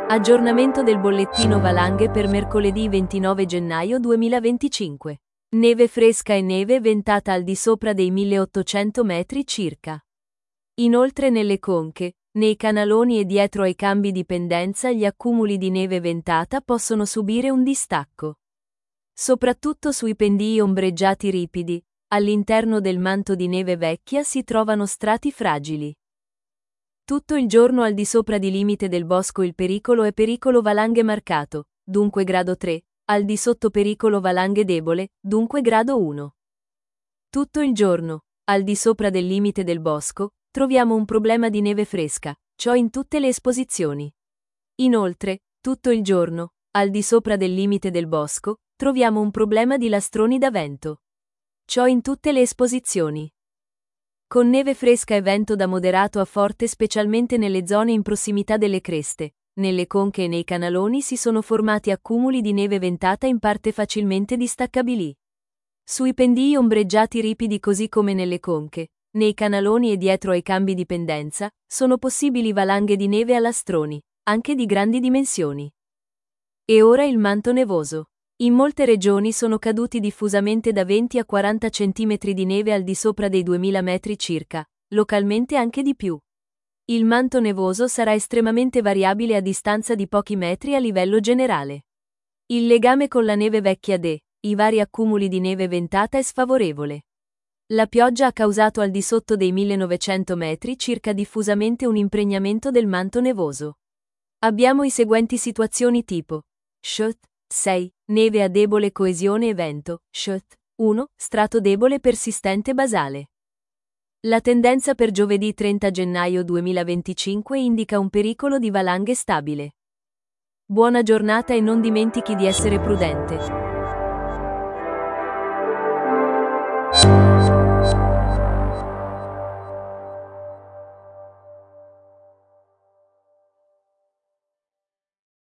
Aggiornamento del bollettino valanghe per mercoledì 29 gennaio 2025. Neve fresca e neve ventata al di sopra dei 1800 metri circa. Inoltre nelle conche, nei canaloni e dietro ai cambi di pendenza gli accumuli di neve ventata possono subire un distacco. Soprattutto sui pendii ombreggiati ripidi, all'interno del manto di neve vecchia si trovano strati fragili. Tutto il giorno al di sopra di limite del bosco il pericolo è pericolo valanghe marcato, dunque grado 3, al di sotto pericolo valanghe debole, dunque grado 1. Tutto il giorno, al di sopra del limite del bosco, troviamo un problema di neve fresca, ciò in tutte le esposizioni. Inoltre, tutto il giorno, al di sopra del limite del bosco, troviamo un problema di lastroni da vento. Ciò in tutte le esposizioni. Con neve fresca e vento da moderato a forte specialmente nelle zone in prossimità delle creste, nelle conche e nei canaloni si sono formati accumuli di neve ventata in parte facilmente distaccabili. Sui pendii ombreggiati ripidi così come nelle conche, nei canaloni e dietro ai cambi di pendenza, sono possibili valanghe di neve a lastroni, anche di grandi dimensioni. E ora il manto nevoso. In molte regioni sono caduti diffusamente da 20 a 40 cm di neve al di sopra dei 2000 metri circa, localmente anche di più. Il manto nevoso sarà estremamente variabile a distanza di pochi metri a livello generale. Il legame con la neve vecchia i vari accumuli di neve ventata è sfavorevole. La pioggia ha causato al di sotto dei 1900 metri circa diffusamente un impregnamento del manto nevoso. Abbiamo i seguenti situazioni tipo SHT 6. Neve a debole coesione e vento, SHT 1. Strato debole persistente basale. La tendenza per giovedì 30 gennaio 2025 indica un pericolo di valanghe stabile. Buona giornata e non dimentichi di essere prudente.